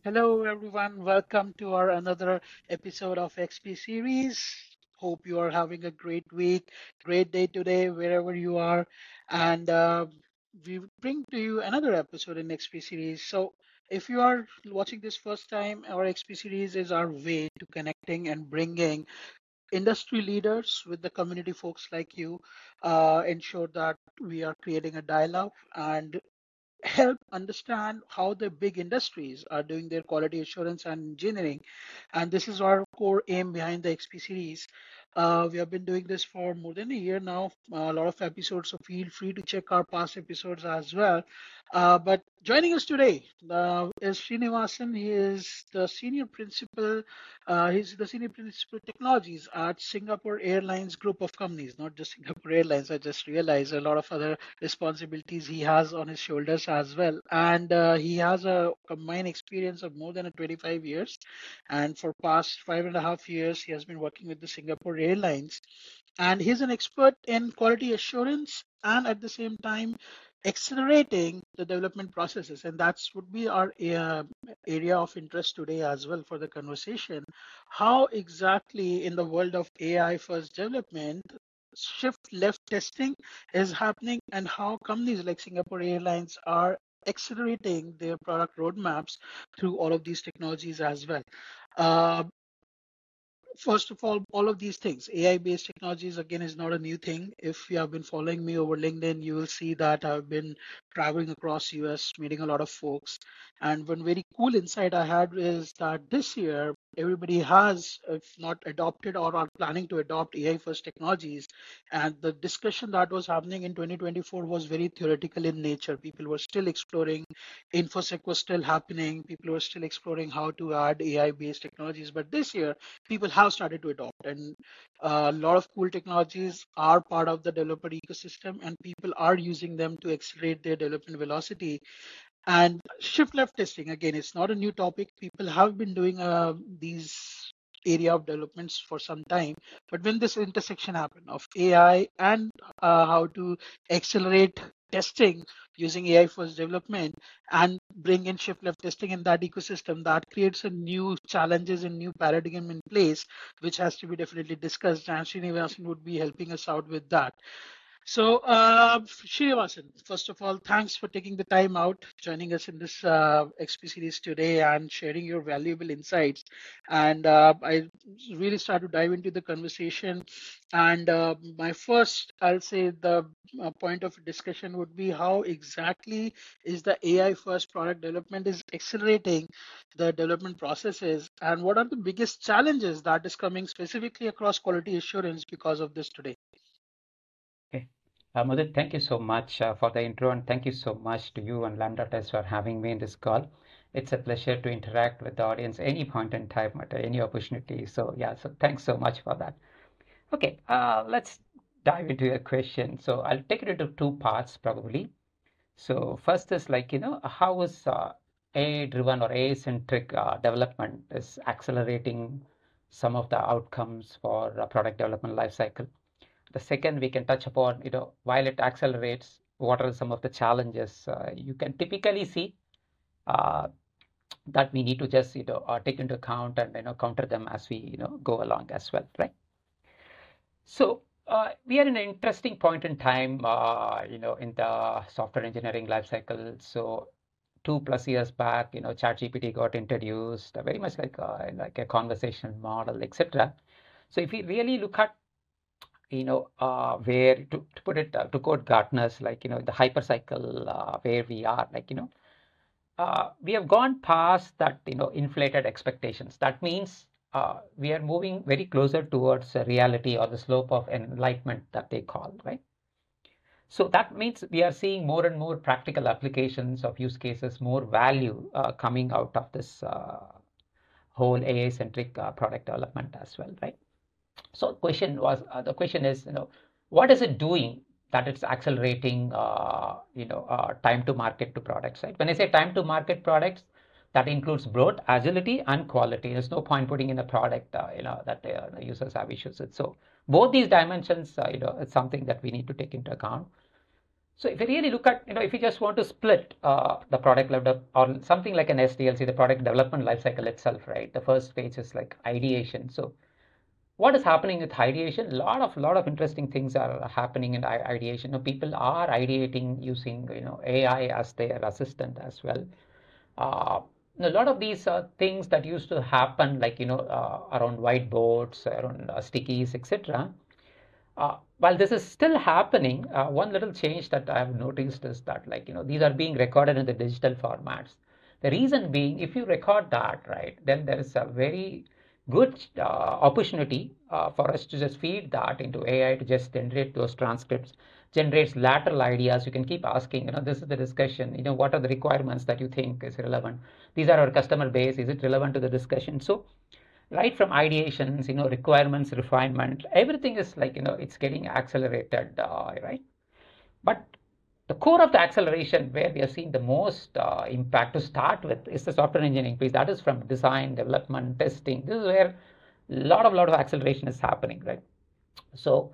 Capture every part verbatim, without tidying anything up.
Hello, everyone. Welcome to our another episode of X P series. Hope you are having a great week, great day today, wherever you are. And uh, we bring to you another episode in X P series. So, if you are watching this first time, our X P series is our way to connecting and bringing industry leaders with the community folks like you, uh, ensure that we are creating a dialogue and help understand how the big industries are doing their quality assurance and engineering. And this is our core aim behind the X P series. Uh, we have been doing this for more than a year now, a lot of episodes, so feel free to check our past episodes as well. Uh, but joining us today uh, is Srinivasan. He is the senior principal, uh, he's the senior principal technologies at Singapore Airlines group of companies, not just Singapore Airlines. I just realized a lot of other responsibilities he has on his shoulders as well. And uh, he has a combined experience of more than twenty-five years. And for past five and a half years, he has been working with the Singapore Airlines. And he's an expert in quality assurance and at the same time accelerating the development processes. And that's would be our uh, area of interest today as well for the conversation. How exactly in the world of A I first development shift left testing is happening and how companies like Singapore Airlines are accelerating their product roadmaps through all of these technologies as well. Uh, First of all, all of these things, A I-based technologies, again, is not a new thing. If you have been following me over LinkedIn, you will see that I've been traveling across U S, meeting a lot of folks. And one very cool insight I had is that this year, everybody has, if not adopted or are planning to adopt A I-first technologies. And the discussion that was happening in twenty twenty-four was very theoretical in nature. People were still exploring, InfoSec was still happening. People were still exploring how to add A I-based technologies. But this year, people have started to adopt and uh, a lot of cool technologies are part of the developer ecosystem and people are using them to accelerate their development velocity. And shift left testing, again, it's not a new topic. People have been doing uh, these area of developments for some time. But when this intersection happened of A I and uh, how to accelerate testing using A I first development and bring in shift left testing in that ecosystem, that creates a new challenges and new paradigm in place, which has to be definitely discussed. And Srinivasan would be helping us out with that. So, uh, Srinivasan, first of all, thanks for taking the time out, joining us in this uh, X P series today and sharing your valuable insights. And uh, I really start to dive into the conversation. And uh, my first, I'll say, the uh, point of discussion would be how exactly is the A I first product development is accelerating the development processes, and what are the biggest challenges that is coming specifically across quality assurance because of this today? Okay. Uh, Mudit, thank you so much uh, for the intro, and thank you so much to you and Lambda Test for having me in this call. It's a pleasure to interact with the audience any point in time at any opportunity. So yeah, so thanks so much for that. Okay, uh, let's dive into your question. So I'll take it into two parts probably. So first is like, you know, how is uh, A I-driven or A I-centric uh, development is accelerating some of the outcomes for uh, product development lifecycle. The second we can touch upon, you know, while it accelerates, what are some of the challenges uh, you can typically see uh, that we need to just, you know, uh, take into account and, you know, counter them as we, you know, go along as well, right? So uh, we are in an interesting point in time, uh, you know, in the software engineering lifecycle. So two plus years back, you know, ChatGPT got introduced, uh, very much like a, like a conversation model, et cetera. So if we really look at you know, uh, where to, to put it, uh, to quote Gartner's, like, you know, the hypercycle uh, where we are, like, you know, uh, we have gone past that, you know, inflated expectations. That means uh, we are moving very closer towards a reality or the slope of enlightenment that they call, right? So that means we are seeing more and more practical applications of use cases, more value uh, coming out of this uh, whole A I-centric uh, product development as well, right? So question was uh, the question is, you know, what is it doing that it's accelerating, uh, you know, uh, time to market to products, right? When I say time to market products, that includes both agility and quality. There's no point putting in a product, uh, you know, that uh, the users have issues with. So both these dimensions, uh, you know, it's something that we need to take into account. So if you really look at, you know, if you just want to split uh, the product level or something like an S D L C, the product development lifecycle itself, right? The first phase is like ideation. So what is happening with ideation? A lot of lot of interesting things are happening in ideation. You know, people are ideating using, you know, A I as their assistant as well. Uh, a lot of these uh, things that used to happen, like, you know, uh, around whiteboards, around uh, stickies, et cetera. Uh, while this is still happening, uh, one little change that I have noticed is that, like, you know, these are being recorded in the digital formats. The reason being, if you record that, right, then there is a very good uh, opportunity uh, for us to just feed that into A I to just generate those transcripts, generates lateral ideas. You can keep asking, you know, this is the discussion, you know, what are the requirements that you think is relevant? These are our customer base. Is it relevant to the discussion? So right from ideations, you know, requirements, refinement, everything is like, you know, it's getting accelerated, uh, right? But the core of the acceleration where we are seeing the most uh, impact to start with is the software engineering piece. That is from design, development, testing. This is where a lot of lot of acceleration is happening, right? So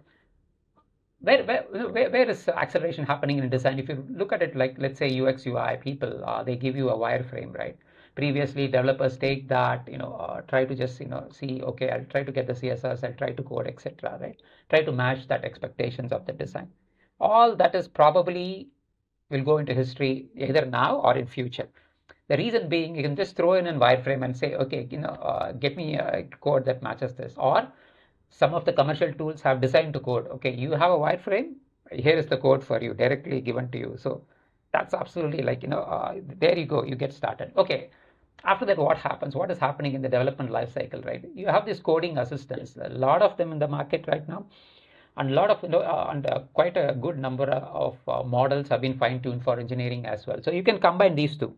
where, where, where, where is acceleration happening in design? If you look at it like, let's say U X, U I people, uh, they give you a wireframe, right? Previously, developers take that, you know, uh, try to just, you know, see, okay, I'll try to get the C S S, I'll try to code, et cetera, right? Try to match that expectations of the design. All that is probably will go into history either now or in future. The reason being, you can just throw in a wireframe and say, okay, you know, uh, get me a code that matches this, or some of the commercial tools have designed to code. Okay, you have a wireframe. Here is the code for you, directly given to you. So that's absolutely like, you know, uh, there you go, you get started. Okay, after that, what happens? What is happening in the development life cycle, right? You have these coding assistants, a lot of them in the market right now, and a lot of, you know, uh, and uh, quite a good number of uh, models have been fine-tuned for engineering as well. So you can combine these two.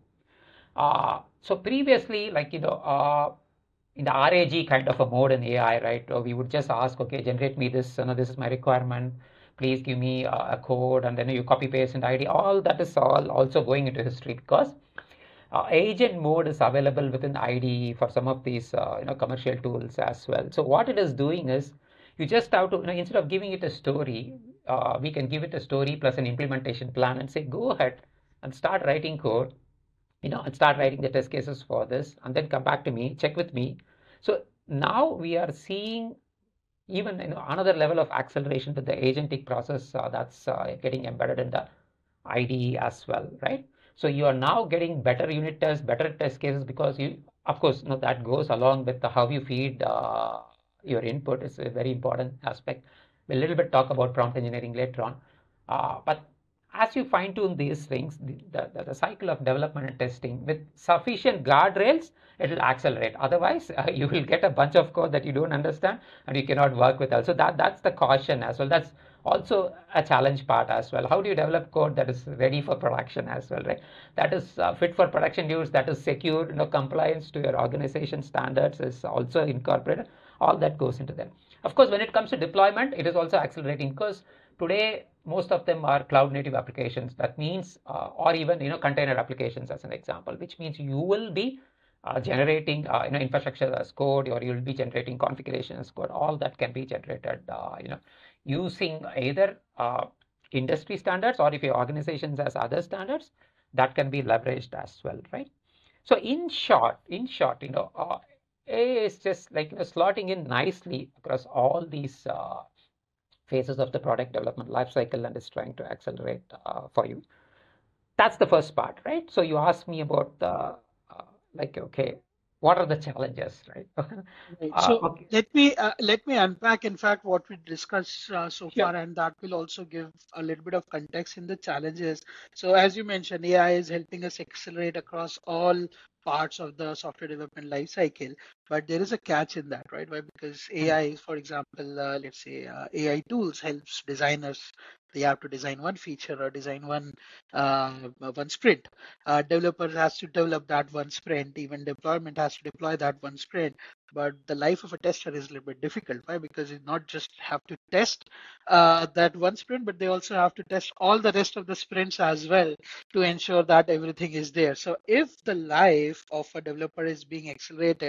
Uh, so previously, like, you know, uh, in the R A G kind of a mode in A I, right? uh, We would just ask, okay, generate me this, you know, this is my requirement. Please give me uh, a code, and then you copy paste and I D. All that is all also going into history because uh, agent mode is available within I D E for some of these, uh, you know, commercial tools as well. So what it is doing is you just have to, you know, instead of giving it a story, uh, we can give it a story plus an implementation plan and say, go ahead and start writing code, you know, and start writing the test cases for this, and then come back to me, check with me. So now we are seeing even, you know, another level of acceleration to the agentic process uh, that's uh, getting embedded in the I D E as well, right? So you are now getting better unit tests, better test cases because you, of course, you know, that goes along with the, how you feed uh, your input is a very important aspect. We'll a little bit talk about prompt engineering later on. Uh, but as you fine tune these things, the, the, the cycle of development and testing with sufficient guardrails, it will accelerate. Otherwise, uh, you will get a bunch of code that you don't understand and you cannot work with. Also, that that's the caution as well. That's also a challenge part as well. How do you develop code that is ready for production as well, right? That is uh, fit for production use, that is secure, you know, compliance to your organization standards is also incorporated. All that goes into them. Of course, when it comes to deployment, it is also accelerating because today most of them are cloud native applications. That means, uh, or even, you know, container applications as an example, which means you will be uh, generating, uh, you know, infrastructure as code, or you'll be generating configuration as code. All that can be generated, uh, you know, using either uh, industry standards, or if your organizations has other standards, that can be leveraged as well, right? So in short, in short, you know, uh, A I is just like, you know, slotting in nicely across all these uh, phases of the product development lifecycle and is trying to accelerate uh, for you. That's the first part, right? So you asked me about the uh, like, okay, what are the challenges, right? Right. uh, So okay, let me uh, let me unpack, in fact, what we discussed uh, so sure. far, and that will also give a little bit of context in the challenges. So as you mentioned, A I is helping us accelerate across all parts of the software development life cycle, but there is a catch in that, right? Why? Because Mm, A I, for example, uh, let's say uh, A I tools helps designers. They have to design one feature or design one uh, one sprint. Uh, developer has to develop that one sprint. Even deployment has to deploy that one sprint, but the life of a tester is a little bit difficult. Why? Because you not just have to test uh, that one sprint, but they also have to test all the rest of the sprints as well to ensure that everything is there. So if the life of a developer is being accelerated, or they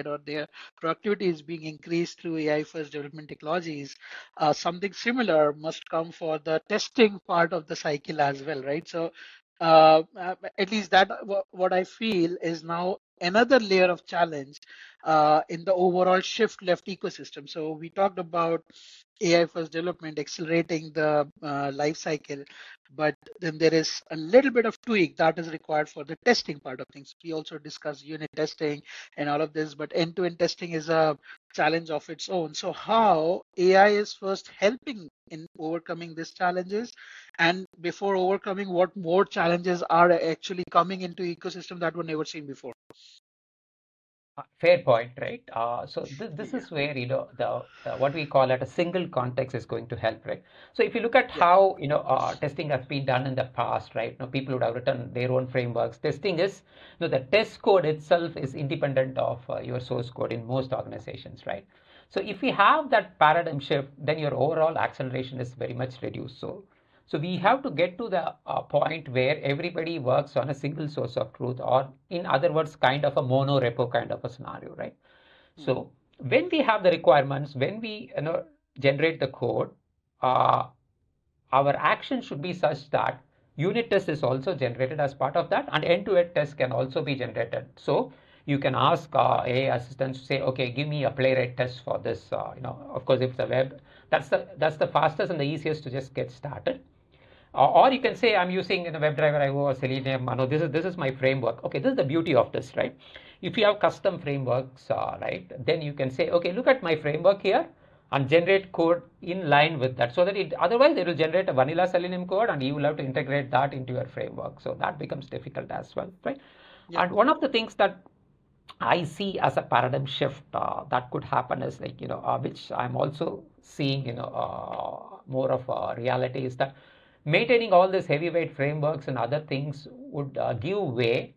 uh, productivity is being increased through A I first development technologies, uh, something similar must come for the testing part of the cycle as well, right? So, uh, uh, at least that wha- what I feel is now another layer of challenge uh, in the overall shift left ecosystem. So we talked about A I first development accelerating the uh, life cycle, but then there is a little bit of tweak that is required for the testing part of things. We also discussed unit testing and all of this, but end-to-end testing is a challenge of its own. So how A I is first helping in overcoming these challenges, and before overcoming, what more challenges are actually coming into ecosystem that were never seen before? Uh, Fair point, right? Uh, so this this Yeah, is where you know the, the what we call at a single context is going to help, right? So if you look at yeah. how you know uh, testing has been done in the past, right? You know, people would have written their own frameworks. Testing is, you know, the test code itself is independent of uh, your source code in most organizations, right? So if we have that paradigm shift, then your overall acceleration is very much reduced. So so we have to get to the uh, point where everybody works on a single source of truth, or in other words, kind of a mono repo kind of a scenario, right? Mhm. So when we have the requirements, when we you know generate the code, uh, our action should be such that unit test is also generated as part of that, and end-to-end test can also be generated. So you can ask uh, A I assistants to say, okay, give me a playwright test for this. Uh, you know, of course, if it's a web, that's the that's the fastest and the easiest to just get started. Or, or you can say I'm using in a WebDriver I O or Selenium. No, this is this is my framework. Okay, this is the beauty of this, right? If you have custom frameworks, uh, right, then you can say, okay, look at my framework here and generate code in line with that. So that it otherwise it will generate a vanilla Selenium code and you will have to integrate that into your framework. So that becomes difficult as well, right? Yeah. And one of the things that I see as a paradigm shift uh, that could happen is like, you know, uh, which I'm also seeing, you know, uh, more of a reality is that maintaining all these heavyweight frameworks and other things would uh, give way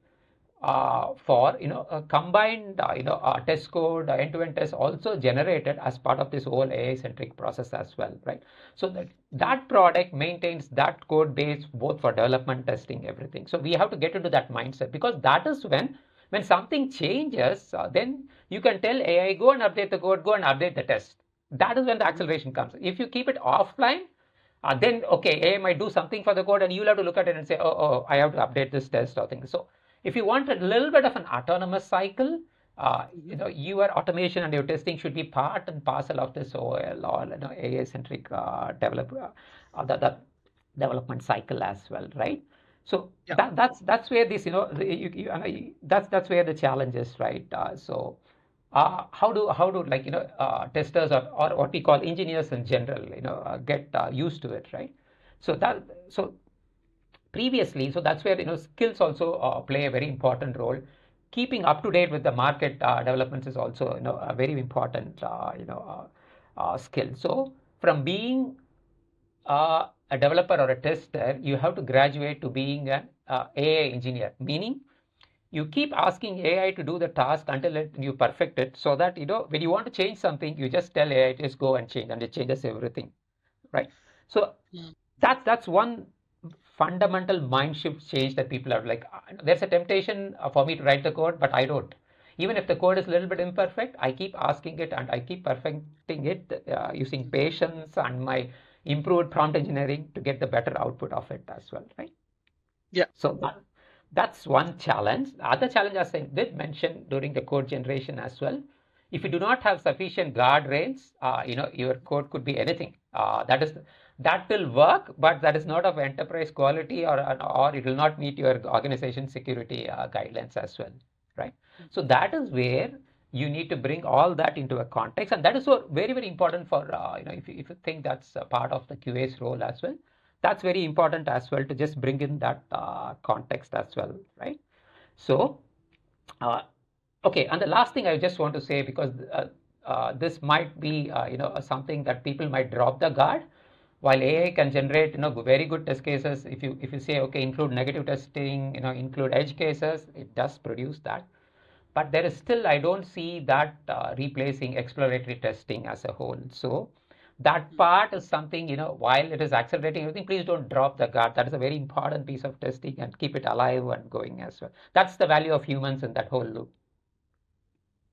uh, for, you know, a combined, uh, you know, uh, test code, uh, end-to-end test also generated as part of this whole A I-centric process as well, right? So that Mhm. that product maintains that code base both for development, testing, everything. So we have to get into that mindset because that is when when something changes, uh, then you can tell A I, go and update the code, go and update the test. That is when the Mhm. acceleration comes. If you keep it offline, uh, then okay, A I might do something for the code, and you'll have to look at it and say, oh, oh, I have to update this test or thing. So if you want a little bit of an autonomous cycle, uh, you Mhm. know, your automation and your testing should be part and parcel of this O L or you know, A I-centric uh, develop uh, uh, the, the development cycle as well, right? So Yeah. that that's that's where this you know you, you, you, that's that's where the challenge is, right? Uh, so uh, how do how do like you know uh, testers or, or what we call engineers in general you know uh, get uh, used to it, right? So that so previously, so that's where you know skills also uh, play a very important role. Keeping up to date with the market uh, developments is also you know a very important uh, you know uh, uh, skill. So from being uh, a developer or a tester, you have to graduate to being an uh, A I engineer, meaning you keep asking A I to do the task until it, you perfect it, so that you know when you want to change something, you just tell A I just go and change, and it changes everything, right? So Mhm. that's that's one fundamental mind shift change that people have. Like, uh, there's a temptation uh, for me to write the code, but I don't. Even if the code is a little bit imperfect, I keep asking it and I keep perfecting it uh, using Mhm. patience and my improved prompt engineering to get the better output of it as well, right? Yeah. So that, that's one challenge. The other challenge, as I did mention during the code generation as well, if you do not have sufficient guardrails, uh, you know, your code could be anything. Uh, that is that will work, but that is not of enterprise quality, or or it will not meet your organization security uh, guidelines as well, right? So that is where you need to bring all that into a context, and that is so very very important for uh, you know if you, if you think that's a part of the Q A's role as well, that's very important as well to just bring in that uh, context as well, right? So, uh, okay, and the last thing I just want to say, because uh, uh, this might be uh, you know something that people might drop the guard. While A I Mhm. can generate you know very good test cases, if you if you say okay, include negative testing, you know include edge cases, it does produce that. But there is still, I don't see that uh, replacing exploratory testing as a whole. So that Mhm. part is something, you know, while it is accelerating everything, please don't drop the guard. That is a very important piece of testing and keep it alive and going as well. That's the value of humans in that whole loop.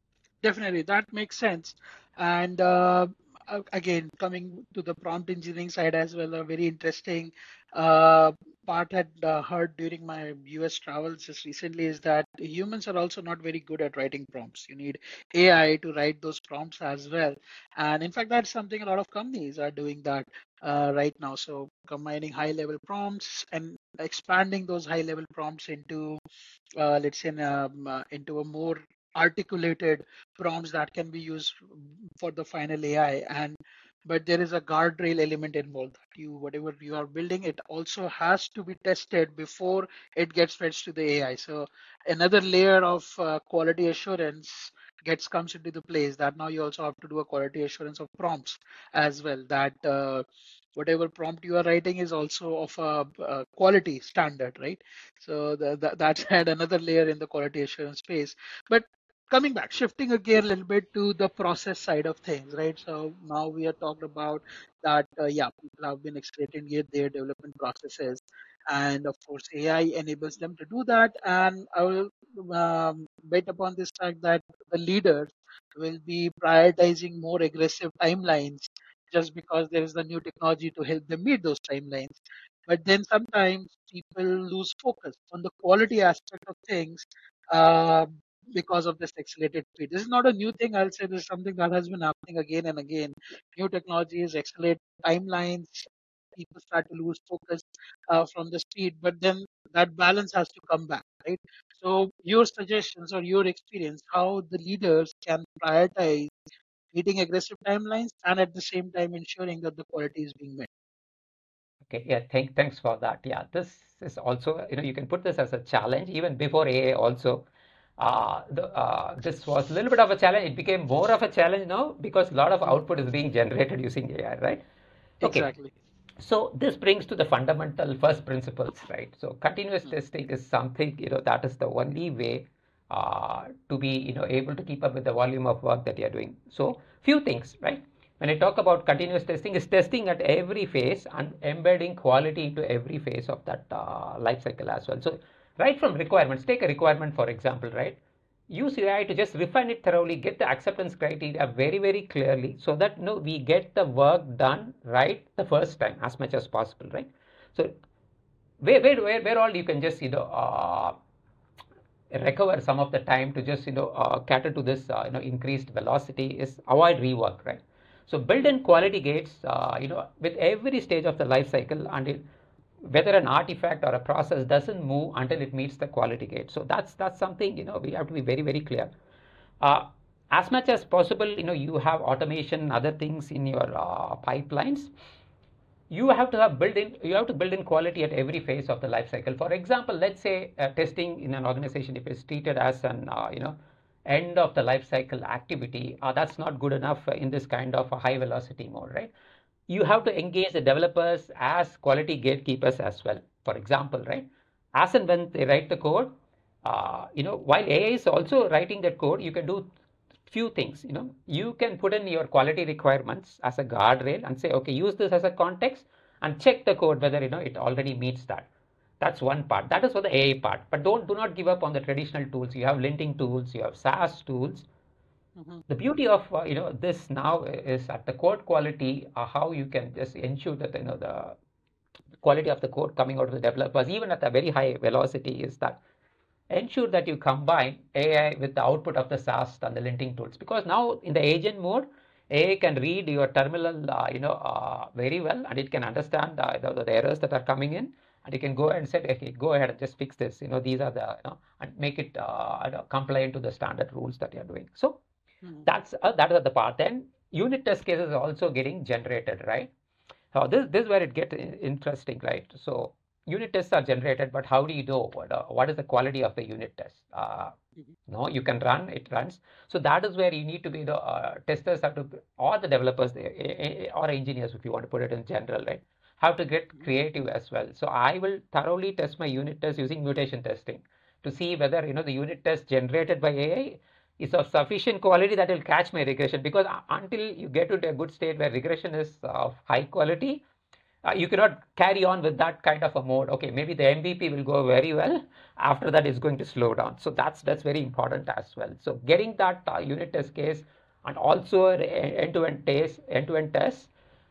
Definitely, that makes sense. And uh, a- again, coming to the prompt engineering side as well, a very interesting uh, part I had uh, heard during my U S travels just recently is that humans are also not very good at writing prompts. You need A I to write those prompts as well. And in fact, that's something a lot of companies are doing that uh, right now. So combining high level prompts and expanding those high level prompts into uh, let's say, in, um, uh, into a more articulated prompts that can be used for the final A I. And but there is a guardrail element involved. That you whatever you are building, it also has to be tested before it gets fetched to the A I. So another layer of uh, quality assurance gets comes into the place that now you also have to do a quality assurance of prompts as well. That uh, whatever prompt you are writing is also of a, a quality standard, right? So the, the, that's had another layer in the quality assurance space. But coming back, shifting a gear a little bit to the process side of things, right? So now we are talking about that, uh, yeah, people have been accelerating their their development processes. And of course, A I enables them to do that. And I will um, bet upon this fact that the leaders will be prioritizing more aggressive timelines just because there is the new technology to help them meet those timelines. But then sometimes people lose focus on the quality aspect of things uh, because of this accelerated speed. This is not a new thing. I'll say this is something that has been happening again and again. New technologies accelerate timelines. People start to lose focus uh, from the speed, but then that balance has to come back, right? So, your suggestions or your experience, how the leaders can prioritize meeting aggressive timelines and at the same time ensuring that the quality is being met. Okay, yeah, thank, thanks for that. Yeah, this is also, you know, you can put this as a challenge even before A I also. Uh, the, uh, this was a little bit of a challenge. It became more of a challenge now because a lot of Mhm. output is being generated using A I, right? Okay, Exactly. so this brings to the fundamental first principles, right? So continuous Mhm. testing is something, you know, that is the only way uh, to be, you know, able to keep up with the volume of work that you're doing. So few things, right? When I talk about continuous testing, is testing at every phase and embedding quality into every phase of that uh, life cycle as well. So right from requirements, take a requirement for example, right? Use A I to just refine it thoroughly, get the acceptance criteria very, very clearly so that you know, we get the work done right the first time as much as possible, right? So where, where, where, where all you can just, you know, uh, recover some of the time to just, you know, uh, cater to this, uh, you know, increased velocity is avoid rework, right? So build Mhm. in quality gates, uh, you know, with every stage of the life cycle until whether an artifact or a process doesn't move until it meets the quality gate. So that's that's something you know we have to be very very clear. Uh, as much as possible, you know you have automation and other things in your uh, pipelines. You have to have built in you have to build in quality at every phase of the life cycle. For example, let's say uh, testing in an organization, if it's treated as an uh, you know end of the life cycle activity, uh, that's not good enough uh, in this kind of a high velocity mode, right? You have to engage the developers as quality gatekeepers as well. For example, right, as and when they write the code, uh, you know while A I is also writing that code, you can do few things. You know you can put in your quality requirements as a guardrail and say, okay, use this as a context and check the code whether you know it already meets that. That's one part. That is for the A I part. But don't do not give up on the traditional tools. You have linting tools, you have SaaS tools. Mhm. The beauty of uh, you know this now is at the code quality, uh, how you can just ensure that you know the quality of the code coming out of the developers even at a very high velocity is that ensure that you combine A I with the output of the SaaS and the linting tools, because now in the agent mode, A I can read your terminal uh, you know uh, very well, and it can understand uh, the, the errors that are coming in, and you can go ahead and say, okay, go ahead and just fix this, you know these are the you know and make it uh, compliant to the standard rules that you're doing. So Mhm. that's uh, that is the part. Then unit test cases are also getting generated, right? Now this this is where it gets interesting, right? So unit tests are generated, but how do you know what uh, what is the quality of the unit test? Uh, Mhm. no, you can run, it runs. So that is where you need to be the uh, testers have to, or the developers eh, eh, eh, or engineers, if you want to put it in general, right? Have to get Mhm. creative as well. So I will thoroughly test my unit test using mutation testing to see whether you know the unit test generated by A I is of sufficient quality that will catch my regression. Because until you get to a good state where regression is of high quality, uh, you cannot carry on with that kind of a mode. Okay, maybe the M V P will go very well. After that, it's going to slow down. So that's that's very important as well. So getting that uh, unit test case and also end-to-end test, end-to-end tests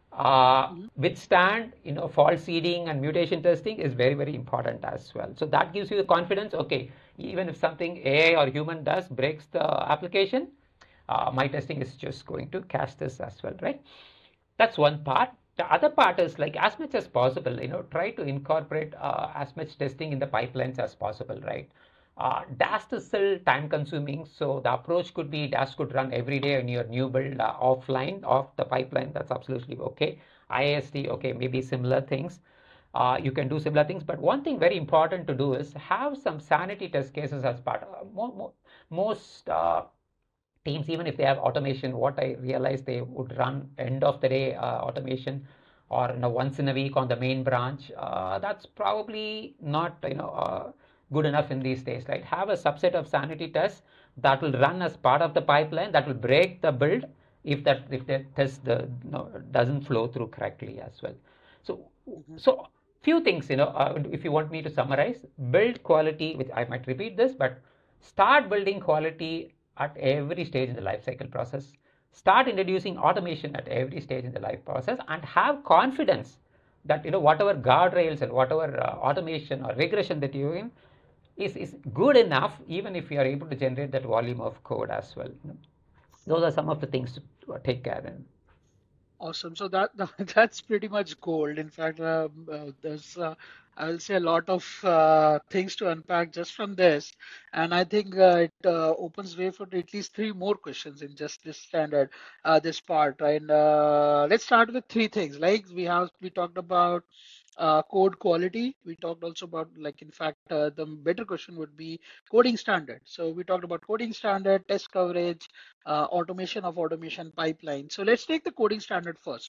uh, Mhm. withstand, you know, fault seeding and mutation testing is very, very important as well. So that gives you the confidence. Okay, even if something A I or human does breaks the application, uh, my testing is just going to catch this as well, right? That's one part. The other part is like as much as possible, you know, try to incorporate uh, as much testing in the pipelines as possible, right? Uh, DAST is still time consuming, so the approach could be DAST could run every day on your new build uh, offline of the pipeline. That's absolutely okay. I A S T, okay, maybe similar things. Uh, you can do similar things, but one thing very important to do is have some sanity test cases as part. Uh, mo mo most uh, teams, even if they have automation, what I realized they would run end of the day uh, automation or you know, once in a week on the main branch. Uh, that's probably not you know uh, good enough in these days, right? Have a subset of sanity tests that will run as part of the pipeline that will break the build if that if the test the, you know, doesn't flow through correctly as well. So Mhm. so few things, you know, uh, if you want me to summarize, build quality, which I might repeat this, but start building quality at every stage in the life cycle process. Start introducing automation at every stage in the life process and have confidence that you know whatever guardrails and whatever uh, automation or regression that you're in is, is good enough even if you are able to generate that volume of code as well. You know. Those are some of the things to uh, take care in. Awesome. So that, that that's pretty much gold. In fact, um, uh, there's uh, I will say a lot of uh, things to unpack just from this, and I think uh, it uh, opens way for at least three more questions in just this standard uh, this part. Right? And uh, let's start with three things. Like we have we talked about uh, code quality. We talked also about like in fact uh, the better question would be coding standard. So we talked about coding standard, test coverage, uh, automation of automation pipeline. So let's take the coding standard first.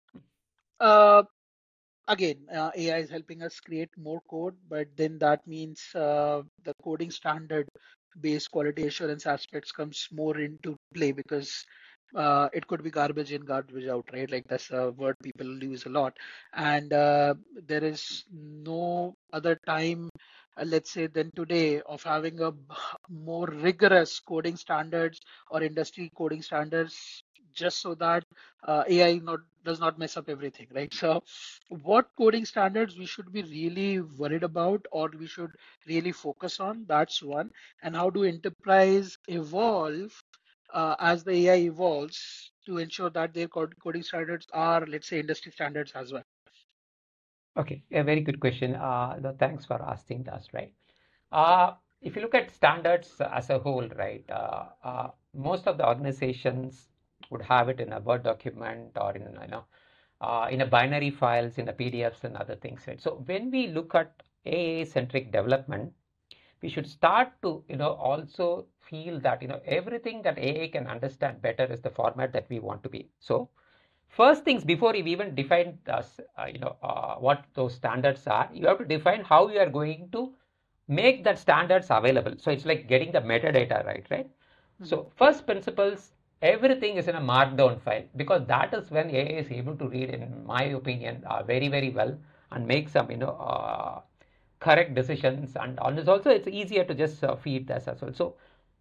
Uh, Again, uh, A I is helping us create more code, but then that means uh, the coding standard based quality assurance aspects comes more into play because uh, it could be garbage in, garbage out, right? Like that's a word people use a lot. And uh, there is no other time, uh, let's say, than today of having a b- more rigorous coding standards or industry coding standards just so that uh, A I not does not mess up everything, right? So what coding standards we should be really worried about or we should really focus on, that's one. And how do enterprise evolve uh, as the AI evolves to ensure that their cod- coding standards are, let's say, industry standards as well. Okay, a very good question. Uh, no, thanks for asking that, right? Uh, if you look at standards as a whole, right, uh, uh, most of the organizations would have it in a Word document or in, you know, uh, in a binary files, in a P D Fs and other things, right? So when we look at A I-centric development, we should start to, you know, also feel that, you know, everything that A I can understand better is the format that we want to be. So first things before you even define, uh, uh, you know, uh, what those standards are, you have to define how you are going to make that standards available. So it's like getting the metadata right, right? Mhm. So first principles, everything is in a markdown file because that is when A I is able to read, in my opinion, uh, very, very well and make some, you know, uh, correct decisions. And on this also, it's easier to just uh, feed this as well. So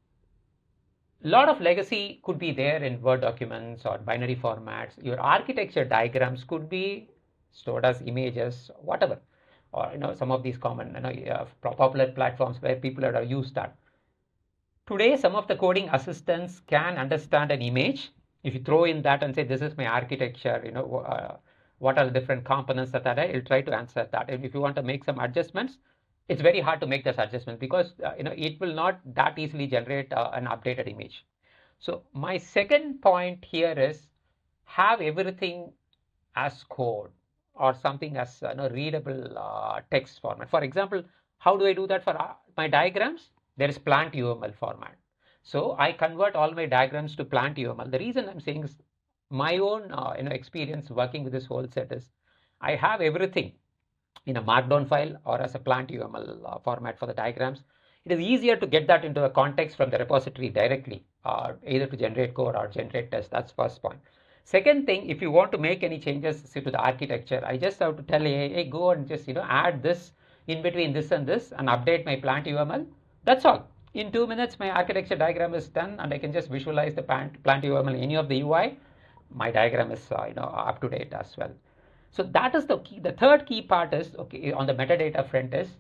a lot of legacy could be there in Word documents or binary formats. Your architecture diagrams could be stored as images, whatever, or you know some of these common you know uh, popular platforms where people are used that. Today, some of the coding assistants can understand an image. If you throw in that and say, this is my architecture, you know, uh, what are the different components that are there, it'll try to answer that. And if you want to make some adjustments, it's very hard to make those adjustments because, uh, you know, it will not that easily generate uh, an updated image. So my second point here is have everything as code or something as you know, readable uh, text format. For example, how do I do that for uh, my diagrams? There is plant U M L format. So I convert all my diagrams to plant U M L. The reason I'm saying is my own uh, you know experience working with this whole set is I have everything in a markdown file or as a plant U M L uh, format for the diagrams. It is easier to get that into a context from the repository directly, uh, either to generate code or generate tests. That's first point. Second thing, if you want to make any changes say, to the architecture, I just have to tell A I, hey, go and just you know add this in between this and this and update my plant U M L. That's all. In two minutes, my architecture diagram is done, and I can just visualize the plant, plant U M L, any of the U I. My diagram is uh, you know up to date as well. So that is the key. The third key part is okay on the metadata front is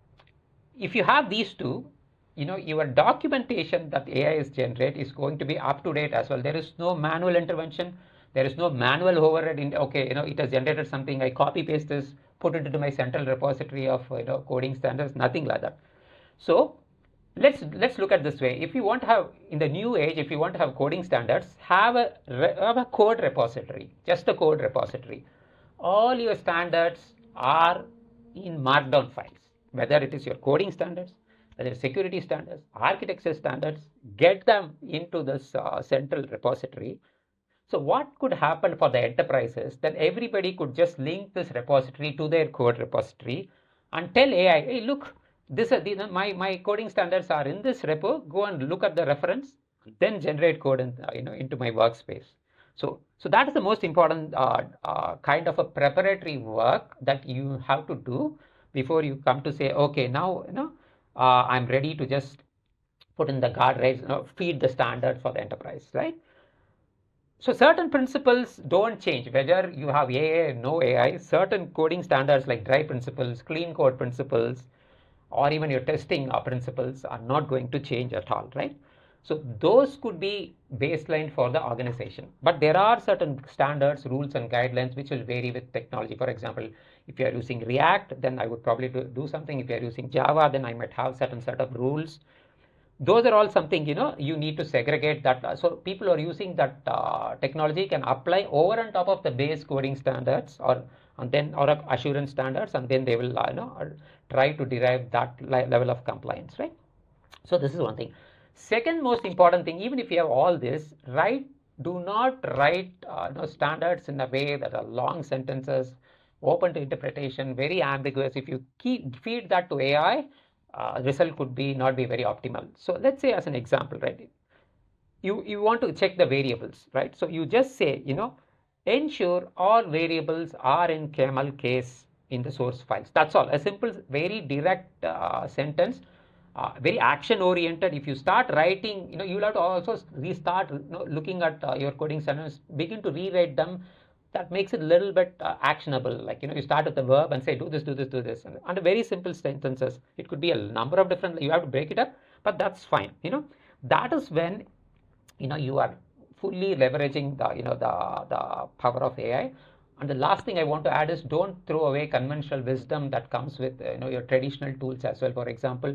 if you have these two, you know, your documentation that A I is generate is going to be up to date as well. There is no manual intervention. There is no manual override. In, okay, you know, it has generated something. I copy paste this, put it into my central repository of you know coding standards. Nothing like that. So let's let's look at this way. If you want to have in the new age, if you want to have coding standards, have a have a code repository, just a code repository. All your standards are in markdown files. Whether it is your coding standards, whether it's security standards, architecture standards, get them into this uh, central repository. So what could happen for the enterprises that everybody could just link this repository to their code repository and tell A I, hey, look, this uh, my my coding standards are in this repo. Go and look at the reference, then generate code in, uh, you know into my workspace. So so that is the most important uh, uh, kind of a preparatory work that you have to do before you come to say, okay, now you know uh, I'm ready to just put in the guardrails, you know, feed the standard for the enterprise, right? So certain principles don't change whether you have A I or no A I. Certain coding standards like dry principles, clean code principles, or even your testing principles are not going to change at all, right? So those could be baseline for the organization. But there are certain standards, rules, and guidelines which will vary with technology. For example, if you are using React, then I would probably do something. If you are using Java, then I might have certain set of rules. Those are all something you know you need to segregate that. So people who are using that uh, technology can apply over and top of the base coding standards or and then or assurance standards, and then they will uh, you know try to derive that level of compliance, right? So this is one thing. Second most important thing, even if you have all this, write do not write uh, you know, standards in a way that are long sentences, open to interpretation, very ambiguous. If you keep feed that to A I, uh, result could be not be very optimal. So let's say as an example, right? You you want to check the variables, right? So you just say, you know, ensure all variables are in camel case in the source files. That's all. A simple, very direct uh, sentence. Uh, very action oriented. If you start writing, you know, you'll have to also restart you know, looking at uh, your coding standards, begin to rewrite them. That makes it a little bit uh, actionable. Like, you know, you start with the verb and say, do this, do this, do this. And under very simple sentences, it could be a number of different, you have to break it up, but that's fine. You know, that is when, you know, you are fully leveraging the, you know, the, the power of A I. And the last thing I want to add is don't throw away conventional wisdom that comes with, you know, your traditional tools as well. For example,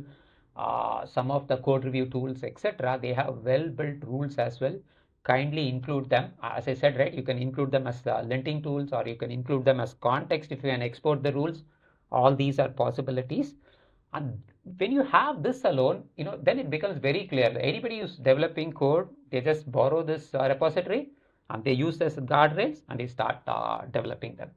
uh, some of the code review tools, et cetera, they have well-built rules as well. Kindly include them. As I said, right, you can include them as the linting tools, or you can include them as context if you can export the rules. All these are possibilities. And when you have this alone, you know, then it becomes very clear. Anybody who's developing code, they just borrow this uh, repository and they use this guardrails and they start uh, developing them.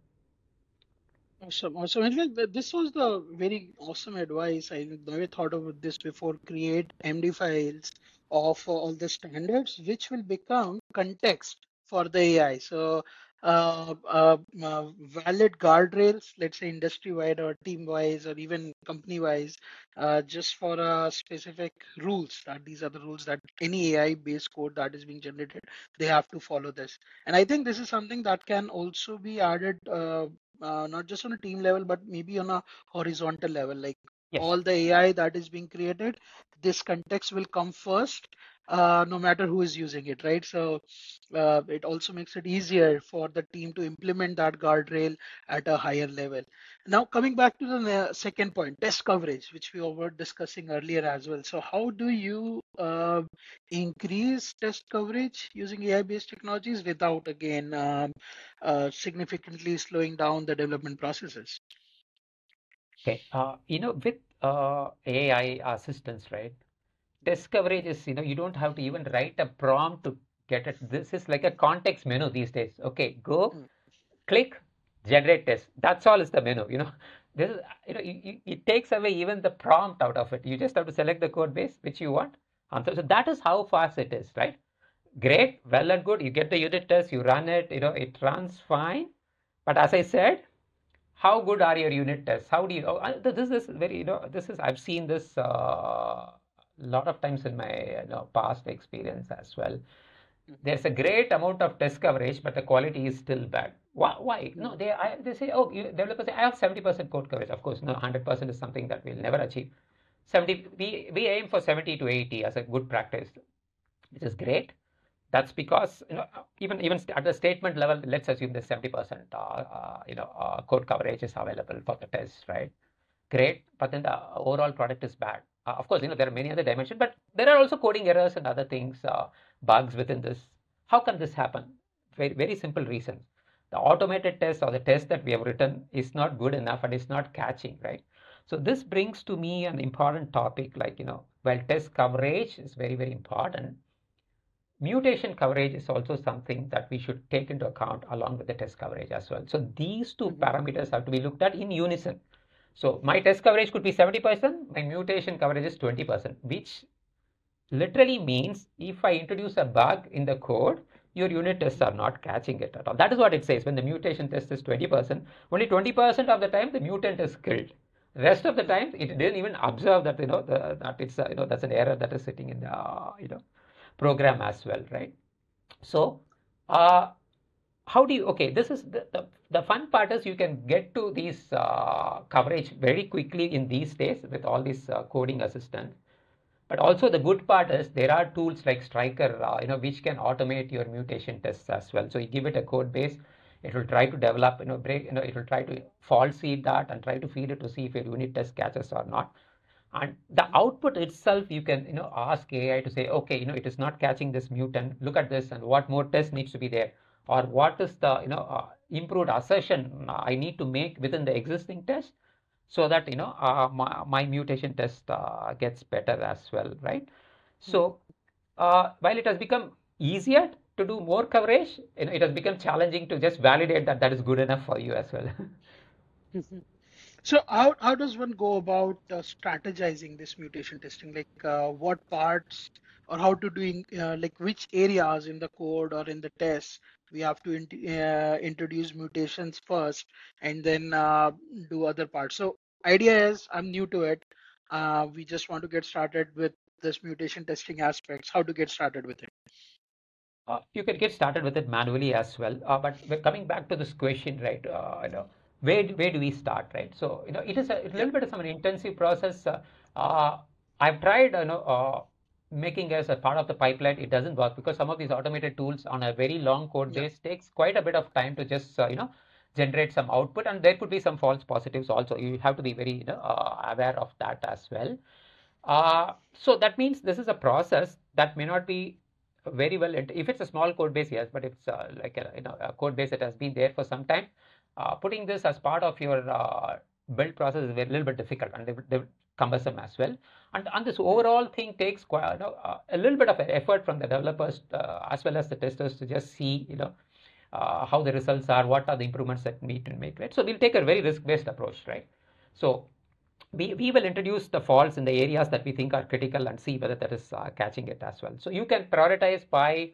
Awesome, awesome. In fact, this was the very awesome advice. I never thought of this before. Create M D files of uh, all the standards, which will become context for the A I. So, uh, uh, uh, valid guardrails, let's say industry-wide or team-wise or even company-wise, uh, just for uh, specific rules. That these are the rules that any A I-based code that is being generated, they have to follow this. And I think this is something that can also be added. Uh, uh, not just on a team level, but maybe on a horizontal level. Like Yes. all the A I that is being created, this context will come first, uh, no matter who is using it, right? So uh, it also makes it easier for the team to implement that guardrail at a higher level. Now, coming back to the ne- second point, test coverage, which we were discussing earlier as well. So, how do you uh, increase test coverage using A I-based technologies without, again, um, uh, significantly slowing down the development processes? Okay. Uh, you know, with uh, A I assistance, right? Test coverage is, you know, you don't have to even write a prompt to get it. This is like a context menu these days. Okay, go, Mm. click, generate test. That's all is the menu, you know. This is, you know, it, it it takes away even the prompt out of it. You just have to select the code base which you want. And so, so that is how fast it is, right? Great, well and good. You get the unit test, you run it, you know, it runs fine. But as I said, how good are your unit tests? How do you, oh, I- this is very, you know, this is, I've seen this a uh, lot of times in my, you know, past experience as well. Mhm. There's a great amount of test coverage, but the quality is still bad. Why? Why? No, Mhm. they I, they say, oh, you, developers say, I have seventy percent code coverage. Of course, no, one hundred percent is something that we'll never achieve. seventy, we, we aim for seventy to eighty as a good practice, which is great. That's because, you know, even even at the statement level, let's assume the seventy percent uh, uh, you know uh, code coverage is available for the test, right? Great, but then the overall product is bad. Uh, of course, you know, there are many other dimensions, but there are also coding errors and other things, uh, bugs within this. How can this happen? Very, very simple reason. The automated test or the test that we have written is not good enough and is not catching, right? So this brings to me an important topic like, you know, while test coverage is very, very important, mutation coverage is also something that we should take into account along with the test coverage as well. So these two Mhm. parameters have to be looked at in unison. So my test coverage could be seventy percent, my mutation coverage is twenty percent, which literally means if I introduce a bug in the code, your unit tests Mhm. are not catching it at all. That is what it says. When the mutation test is twenty percent, only twenty percent of the time the mutant is killed. The rest of the Mhm. time it didn't even observe that, you know, the, that it's uh, you know, that's an error that is sitting in the uh, you know, program as well, right? So uh, how do you, okay, this is the, the, the fun part is you can get to these uh, coverage very quickly in these days with all these uh, coding assistants. But also the good part is there are tools like Striker, uh, you know, which can automate your mutation tests as well. So you give it a code base, it will try to develop, you know, break, you know, it will try to fault seed that and try to feed it to see if your unit test catches or not. And the Mhm. output itself, you can, you know, ask A I to say, okay, you know, it is not catching this mutant. Look at this and what more test needs to be there, or what is the, you know, uh, improved assertion I need to make within the existing test so that, you know, uh, my, my mutation test uh, gets better as well, right? Mhm. So uh, while it has become easier to do more coverage, you know, it has become challenging to just validate that that is good enough for you as well. Mhm. So how how does one go about uh, strategizing this mutation testing? Like uh, what parts or how to doing uh, like which areas in the code or in the test we have to int uh, introduce mutations first and then uh, do other parts. So idea is I'm new to it. Uh, we just want to get started with this mutation testing aspects. How to get started with it? Uh, you can get started with it manually as well. Uh, but we're coming back to this question, right? Uh, you know, where do- where do we start, right? So you know, it is a, a Yep. little bit of an intensive process. Uh, uh, I've tried, you know, uh, making as a part of the pipeline. It doesn't work because some of these automated tools on a very long code Yep. base takes quite a bit of time to just uh, you know, generate some output, and there could be some false positives also. You have to be very, you know, uh, aware of that as well. Uh, so that means this is a process that may not be very well. If it's a small code base, yes, but if it's uh, like a, you know, a code base that has been there for some time, uh, putting this as part of your uh, build process is a little bit difficult and they, they cumbersome as well. And, and this Mhm. overall thing takes quite, you know, uh, a little bit of an effort from the developers uh, as well as the testers to just see, you know, uh, how the results are, what are the improvements that need to make, right? So we'll take a very risk-based approach, right? So we, we will introduce the faults in the areas that we think are critical and see whether that is uh, catching it as well. So you can prioritize by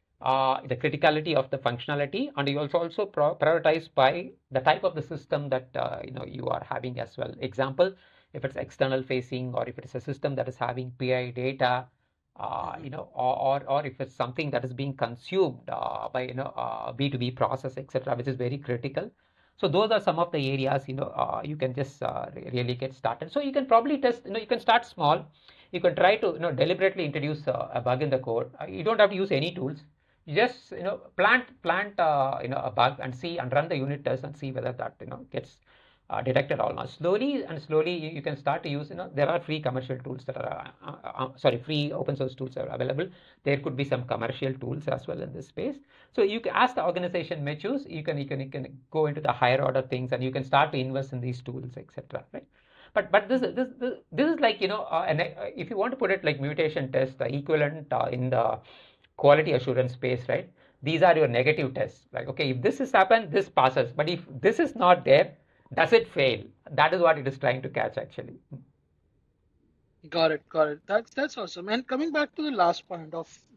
uh, the criticality of the functionality, and you also also prioritize by the type of the system that uh, you know, you are having as well. Example, if it's external facing or if it is a system that is having P I data, uh, Mhm. you know, or, or or if it's something that is being consumed uh, by, you know, uh, B two B process, et cetera, which is very critical. So those are some of the areas, you know, uh, you can just uh, really get started. So you can probably test, you know, you can start small. You can try to, you know, deliberately introduce uh, a bug in the code. Uh, you don't have to use any tools. You just, you know, plant plant uh, you know, a bug and see and run the unit test and see whether that, you know, gets uh, detected or not. Slowly and slowly you, you can start to use, you know, there are free commercial tools that are uh, uh, uh, sorry, free open source tools are available. There could be some commercial tools as well in this space. So you can, as the organization matures, you can you can you can go into the higher order things and you can start to invest in these tools, et cetera. Right? But but this Mhm. this this, this is like, you know, uh, and uh, if you want to put it like mutation test, the equivalent uh, in the quality assurance space, right? These are your negative tests. Like, okay, if this has happened, this passes. But if this is not there, does it fail? That is what it is trying to catch actually. Got it, got it. That's that's awesome. And coming back to the last point of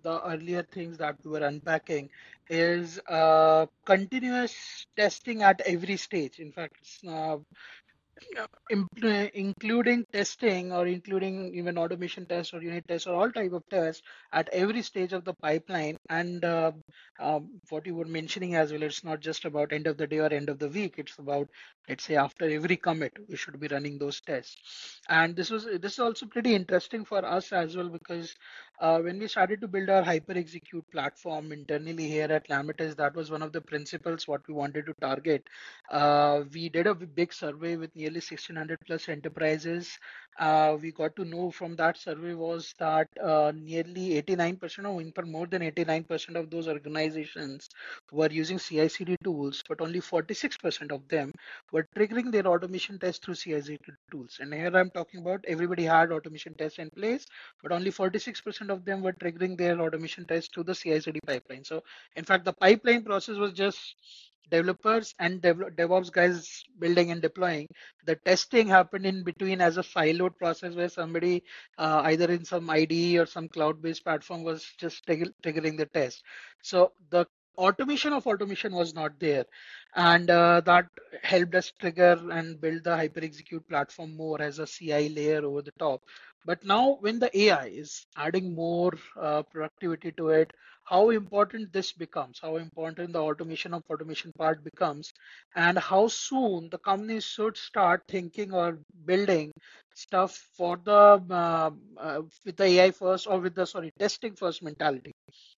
the earlier things that we were unpacking is uh, continuous testing at every stage. In fact, it's, uh, uh, impl- including testing or including even automation tests or unit tests or all type of tests at every stage of the pipeline. And uh, um, what you were mentioning as well, it's not just about end of the day or end of the week. It's about, let's say, after every commit, we should be running those tests. And this was this is also pretty interesting for us as well, because uh, when we started to build our hyper execute platform internally here at Lamites, that was one of the principles what we wanted to target. Uh, we did a big survey with nearly sixteen hundred plus enterprises. Uh, we got to know from that survey was that uh, nearly eighty-nine percent or in fact more than eighty-nine percent of those organizations were using C I C D tools, but only forty-six percent of them were triggering their automation tests through C I C D tools. And here I'm talking about everybody had automation tests in place, but only forty-six percent of them were triggering their automation tests through the C I C D pipeline. So in fact, the pipeline process was just developers and dev- DevOps guys building and deploying. The testing happened in between as a siloed process where somebody uh, either in some I D E or some cloud-based platform was just trigger- triggering the test. So the automation of automation was not there, and uh, that helped us trigger and build the hyper execute platform more as a C I layer over the top. But now when the A I is adding more uh, productivity to it, how important this becomes, how important the automation of automation part becomes, and how soon the companies should start thinking or building stuff for the uh, uh, with the A I first or with the sorry testing first mentality.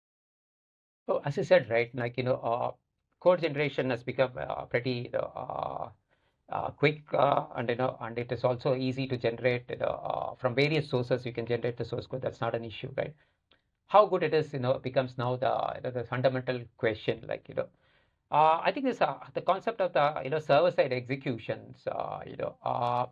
So as I said, right, like, you know, uh, code generation has become uh, pretty, you know, uh, uh, quick, uh, and you know, and it is also easy to generate, you know, uh, from various sources. You can generate the source code. That's not an issue, right? How good it is, you know, becomes now the, you know, the fundamental question. Like, you know, uh, I think this uh, the concept of the, you know, server side executions, uh, you know, uh,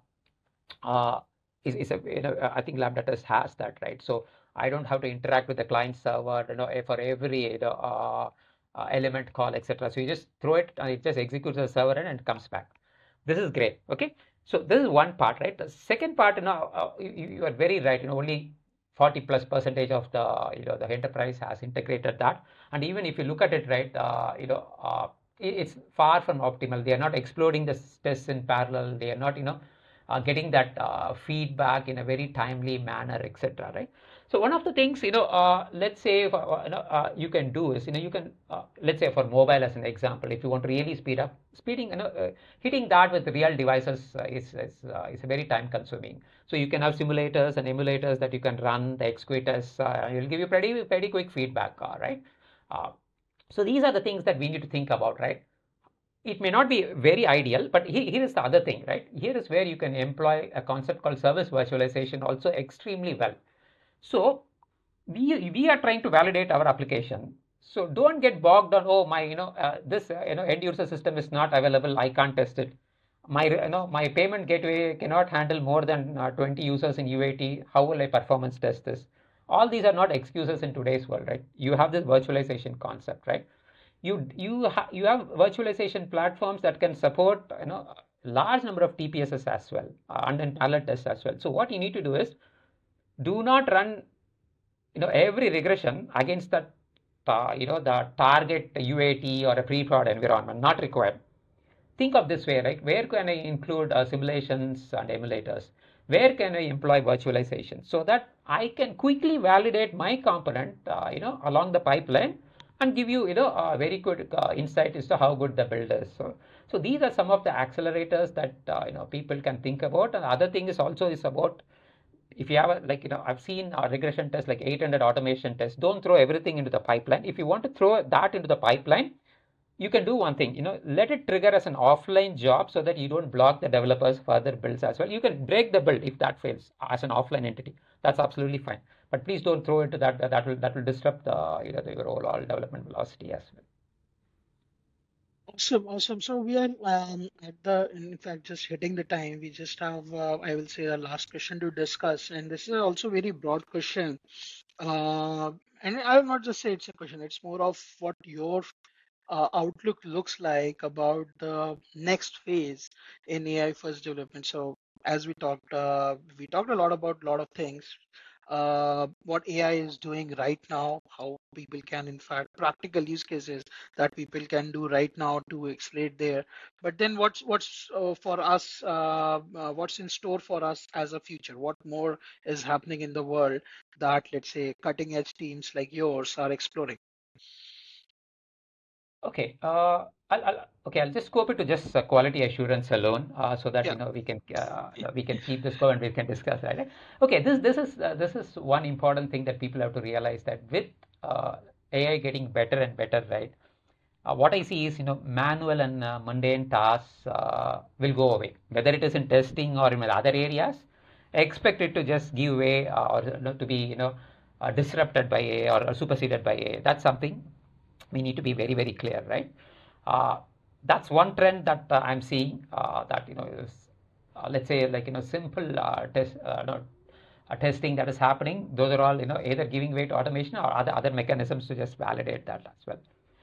uh, is, is a, you know, uh, I think Lambda has that, right? So I don't have to interact with the client server, you know, eh, for every, you know, uh, uh, element call, et cetera. So you just throw it and it just executes the server and it comes back. This is great. Okay. So this is one part, right? The second part, you know, uh, you, you are very right. You know, only forty plus percentage of the, you know, the enterprise has integrated that. And even if you look at it, right, uh, you know, uh, it's far from optimal. They are not exploding the tests in parallel. They are not, you know, uh, getting that uh, feedback in a very timely manner, et cetera. Right? So one of the things, you know, uh, let's say if, uh, you know, uh, you can do is, you know, you can, uh, let's say for mobile as an example, if you want to really speed up, speeding, you know, uh, hitting that with real devices uh, is is, uh, is very time consuming. So you can have simulators and emulators that you can run the executors. Uh, it will give you pretty pretty quick feedback, uh, right? Uh, so these are the things that we need to think about, right? It may not be very ideal, but here is the other thing, right? Here is where you can employ a concept called service virtualization also extremely well. So we we are trying to validate our application. So don't get bogged on, oh my, you know, uh, this uh, you know end user system is not available. I can't test it. My you know my payment gateway cannot handle more than uh, twenty users in U A T. How will I performance test this? All these are not excuses in today's world, right? You have this virtualization concept, right? you you ha you have virtualization platforms that can support, you know, large number of T P Ss as well, uh, and then parallel tests as well. So what you need to do is do not run, you know, every regression against the uh, you know the target U A T or a pre-prod environment. Not required. Think of this way, right? Where can I include uh, simulations and emulators? Where can I employ virtualization so that I can quickly validate my component, uh, you know, along the pipeline and give you, you know, a very good uh, insight as to how good the build is. So, so these are some of the accelerators that uh, you know people can think about. And the other thing is also is about if you have a, like, you know, I've seen a regression test like eight hundred automation tests. Don't throw everything into the pipeline. If you want to throw that into the pipeline, you can do one thing, you know, let it trigger as an offline job so that you don't block the developers further builds as well. You can break the build if that fails as an offline entity. That's absolutely fine. But please don't throw it to that. That will that will disrupt the, you know, the, your overall development velocity as well. Awesome, awesome. So we are um, at the, in fact, just hitting the time. We just have, uh, I will say, a last question to discuss, and this is also a very broad question. Uh, and I will not just say it's a question. It's more of what your uh, outlook looks like about the next phase in A I first development. So as we talked, uh, we talked a lot about a lot of things. uh, what A I is doing right now, how people can, in fact, practical use cases that people can do right now to exploit there. But then, what's what's uh, for us? Uh, uh, what's in store for us as a future? What more is happening in the world that, let's say, cutting edge teams like yours are exploring? Okay, uh, I'll, I'll okay. I'll just scope it to just uh, quality assurance alone, uh, so that Yeah. you know we can uh, you know, we can keep this going and we can discuss that. Right? Okay, this this is uh, this is one important thing that people have to realize, that with uh, A I getting better and better, right? Uh, what I see is, you know, manual and uh, mundane tasks uh, will go away, whether it is in testing or in other areas. I expect it to just give way, uh, or you know, to be, you know, uh, disrupted by A I, or, or superseded by A I. That's something we need to be very, very clear, right? Uh, that's one trend that uh, I'm seeing, uh, that, you know, is, uh, let's say, like, you know, simple uh, test, uh, no, uh, testing that is happening. Those are all, you know, either giving way to automation or other, other mechanisms to just validate that as well.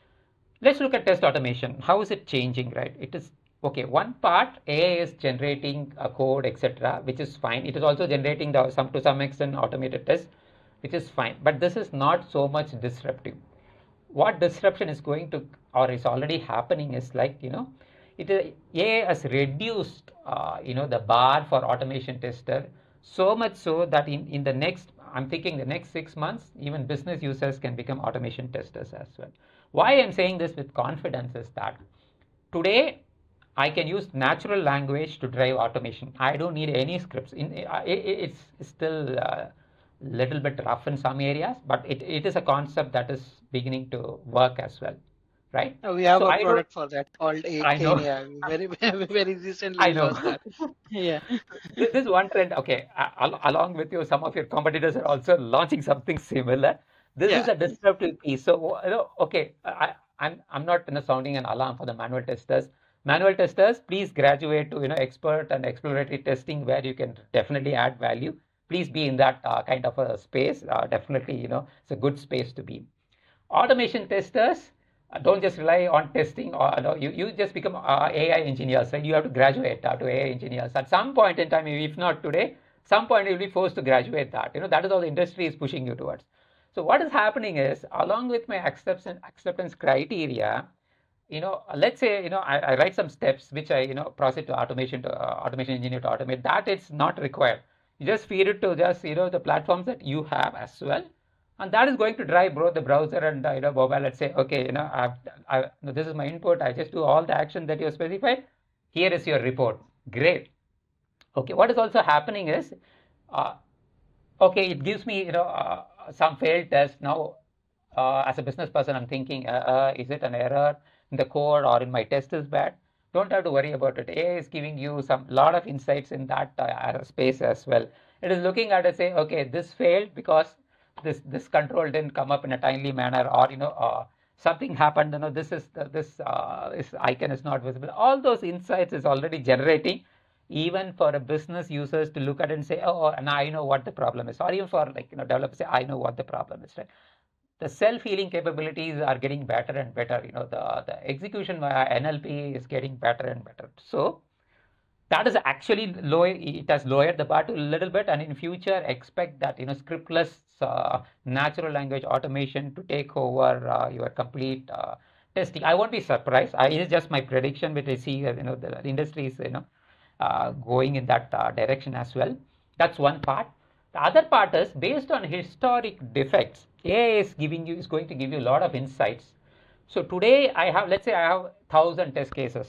Let's look at test automation. How is it changing, right? It is okay. One part, A I is generating a code, et cetera, which is fine. It is also generating the some to some extent automated tests, which is fine. But this is not so much disruptive. What disruption is going to, or is already happening, is like, you know, it is A I has reduced uh, you know, the bar for automation tester, so much so that in in the next, I'm thinking the next six months, even business users can become automation testers as well. Why I'm saying this with confidence is that today I can use natural language to drive automation. I don't need any scripts. In, uh, it, it's still a little bit rough in some areas, but it, it is a concept that is beginning to work as well, right? Uh, We have So a I don't, product for that called a I know, Kenya. We very very recently I know. launched that. Yeah. This is one trend. Okay, al along with you, some of your competitors are also launching something similar. This is Yeah. a disruptive piece. So, you know, okay, I, I'm I'm not, you know, sounding an alarm for the manual testers. Manual testers, please graduate to, you know, expert and exploratory testing, where you can definitely add value. Please be in that uh, kind of a space. Uh, definitely, you know, it's a good space to be. Automation testers, uh, don't just rely on testing, or you, know, you, you just become uh, A I engineers, right? You have to graduate uh, to A I engineers at some point in time. If not today, some point you'll be forced to graduate that. You know, that is how the industry is pushing you towards. So what is happening is, along with my acceptance acceptance criteria, you know, let's say, you know, I, I write some steps which I, you know, process to automation to uh, automation engineer to automate. That it's not required. You just feed it to just, you know, the platforms that you have as well, and that is going to drive both the browser and uh, you know, mobile. Let's say, okay, you know, I've, I, this is my input. I just do all the action that you specified. Here is your report. Great. Okay. What is also happening is, uh, okay, it gives me, you know, uh, some failed test. Now, uh, as a business person, I'm thinking, uh, uh, is it an error in the code, or in my test is bad? Don't have to worry about it. A I is giving you some lot of insights in that uh, space as well. It is looking at it, say, okay, this failed because this this control didn't come up in a timely manner, or you know, uh, something happened. You know, this is uh, this uh, this icon is not visible. All those insights is already generating, even for a business users to look at it and say, oh, and I know what the problem is, or even for, like, you know, developers say, I know what the problem is, right? The self-healing capabilities are getting better and better. You know, the the execution via N L P is getting better and better. So that is actually low. It has lowered the bar to a little bit, and in future expect that, you know, scriptless uh, natural language automation to take over uh, your complete uh, testing. I won't be surprised. I, it is just my prediction, which I see, uh, you know, the, the industry is, you know, uh, going in that uh, direction as well. That's one part. The other part is based on historic defects. A I is giving you is going to give you a lot of insights. So today I have, let's say I have thousand test cases.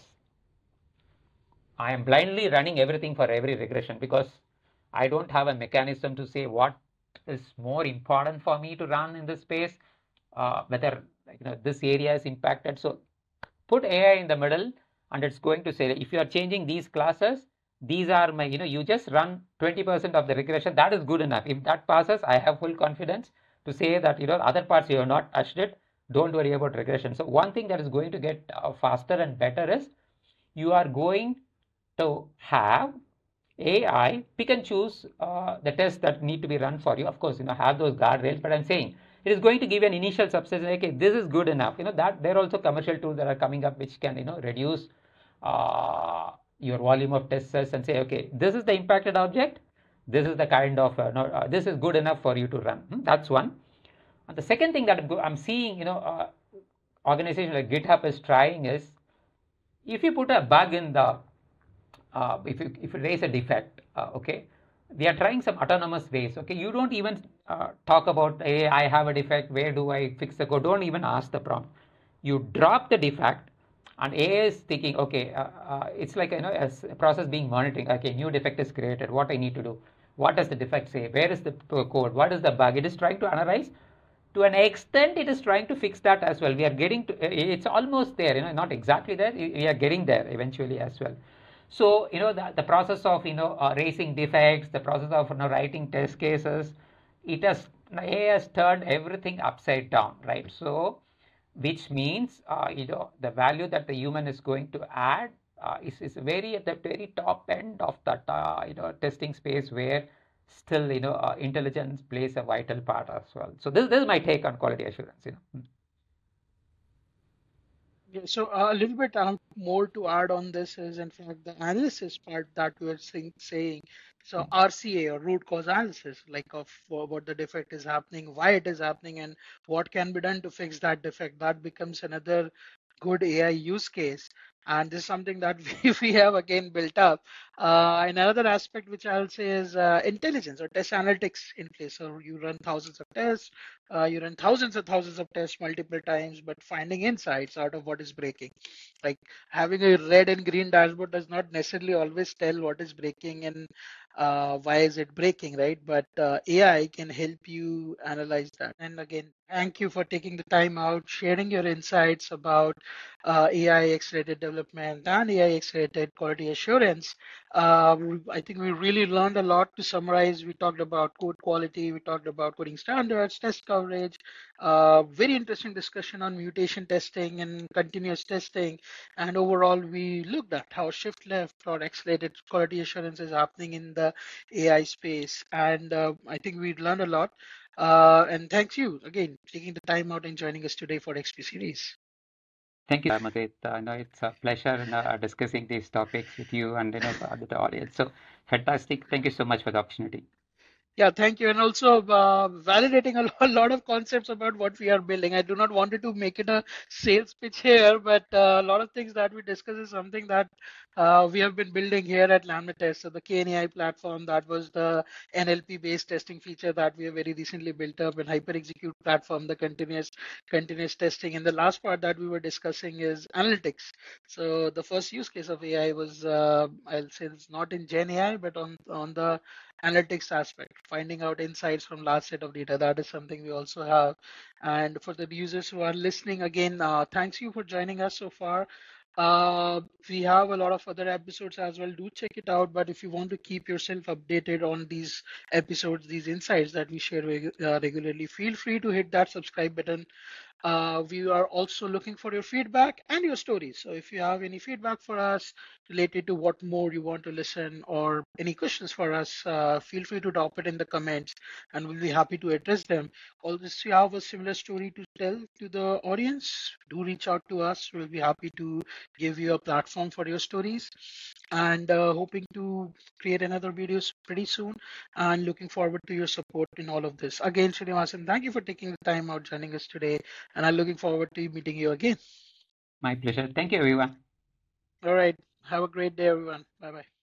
I am blindly running everything for every regression, because I don't have a mechanism to say what is more important for me to run in this space, uh, whether, you know, this area is impacted. So put A I in the middle, and it's going to say, if you are changing these classes, these are my, you know, you just run twenty percent of the regression. That is good enough. If that passes, I have full confidence to say that, you know, other parts you have not touched it. Don't worry about regression. So one thing that is going to get uh, faster and better is, you are going to have A I pick and choose uh, the tests that need to be run for you. Of course, you know, have those guardrails, but I'm saying it is going to give an initial substance. Okay, this is good enough. You know, that there are also commercial tools that are coming up which can, you know, reduce uh, your volume of test sets and say, okay, this is the impacted object. this is the kind of uh, no, uh, this is good enough for you to run. Hmm, That's one. And the second thing that I'm, go- I'm seeing, you know, uh, organization like GitHub is trying is if you put a bug in the uh, if you if you raise a defect, uh, okay, we are trying some autonomous ways. Okay, you don't even uh, talk about, hey, I have a defect. Where do I fix the code? Don't even ask the prompt. You drop the defect, and A I is thinking, okay, uh, uh, it's like you know as a process being monitoring. Okay, new defect is created. What I need to do? What does the defect say? Where is the code? What is the bug? It is trying to analyze. To an extent, it is trying to fix that as well. We are getting to, it's almost there, you know, not exactly there. We are getting there eventually as well. So, you know, the, the process of, you know, uh, raising defects, the process of, you know, writing test cases, it has, A I has turned everything upside down, right? So, which means, uh, you know, the value that the human is going to add uh, is, is very at the very top end of that, uh, you know, testing space where still, you know, uh, intelligence plays a vital part as well. So this, this is my take on quality assurance, you know. Yeah, so uh, a little bit um, more to add on this is, in fact, the analysis part that we are saying. saying. So Mm. R C A, or root cause analysis, like of uh, what the defect is happening, why it is happening, and what can be done to fix that defect. That becomes another good A I use case. And this is something that we, we have again built up. Uh, another aspect which I'll say is uh, intelligence or test analytics in place. So you run thousands of tests, uh, you run thousands and thousands of tests multiple times, but finding insights out of what is breaking. Like having a red and green dashboard does not necessarily always tell what is breaking and uh, why is it breaking, right? But uh, A I can help you analyze that. And again, thank you for taking the time out, sharing your insights about uh, A I accelerated development and A I accelerated quality assurance. Uh, I think we really learned a lot. To summarize, we talked about code quality, we talked about coding standards, test coverage, uh, very interesting discussion on mutation testing and continuous testing. And overall, we looked at how shift left or accelerated quality assurance is happening in the A I space. And uh, I think we learned a lot. Uh, and thanks you again taking the time out and joining us today for X P series. Thank you, Madhit. Uh, no, it's a pleasure you know, uh, discussing these topics with you and you know uh, with the audience. So fantastic. Thank you so much for the opportunity. Yeah, thank you. And also uh, validating a lo- a lot of concepts about what we are building. I do not want to make it a sales pitch here, but uh, a lot of things that we discuss is something that uh, we have been building here at Lambda Test. So the K N A I platform, that was the N L P-based testing feature that we have very recently built up, and Hyper Execute platform, the continuous continuous testing. And the last part that we were discussing is analytics. So the first use case of A I was, uh, I'll say it's not in Gen A I, but on on the analytics aspect, finding out insights from large set of data. That is something we also have. And for the users who are listening, again, uh, thanks you for joining us so far. Uh, we have a lot of other episodes as well. Do check it out. But if you want to keep yourself updated on these episodes, these insights that we share reg- uh, regularly, feel free to hit that subscribe button. Uh, we are also looking for your feedback and your stories. So if you have any feedback for us related to what more you want to listen or any questions for us, uh, feel free to drop it in the comments and we'll be happy to address them. Also, if you have a similar story to tell to the audience, do reach out to us. We'll be happy to give you a platform for your stories, and uh, hoping to create another videos pretty soon, and looking forward to your support in all of this. Again, Srinivasan, thank you for taking the time out joining us today, and I'm looking forward to meeting you again. My pleasure. Thank you, everyone. All right. Have a great day, everyone. Bye bye.